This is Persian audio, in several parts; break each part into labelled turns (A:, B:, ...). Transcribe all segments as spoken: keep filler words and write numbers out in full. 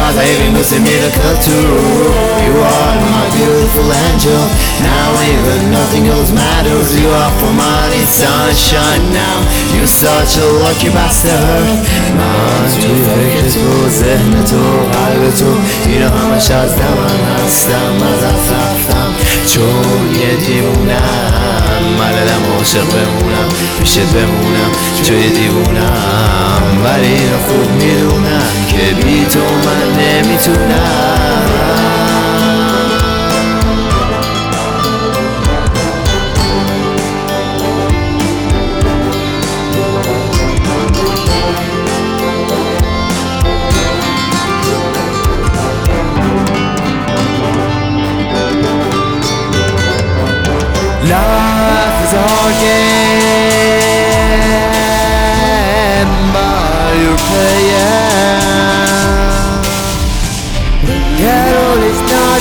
A: my baby was a miracle too. You are my beautiful angel. Now even nothing else matters. You are for my sunshine now. You're such a lucky bastard. من توی فکر تو، ذهن تو، قلب تو، اینا همش از من هستم. ازت رفتم چون یه دیوونم. ملدم عاشق بمونم، پیشت بمونم چون یه دیوونم. ولی اینا خوب میدونم که بی تو من نمیتونم. Life is our game, but you're playing. Carol is not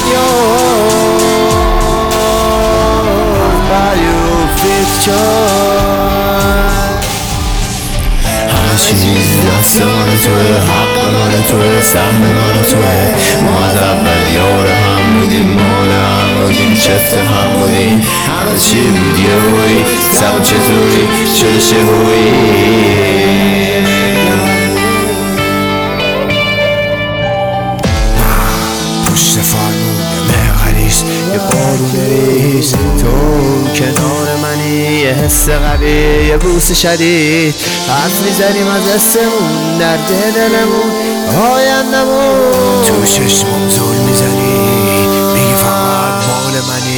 A: yours, but your fiction. همه چیز دست من توه، حق من توه، سهم من توه. ما از اول یار هم بودیم، مال هم بودیم، چفت هم بودیم. همه چی بود یه هوی، سبب چطوری شده شهوی. پشت فرمون مهغلیس یه بارون ریز، تو کنار منی یه حس قوی، یه بوس شدید. حرف میزنیم از حسمون، درد دلمون، آیندمون. تو چشمم زل میزنی، میگی فقط مال منی.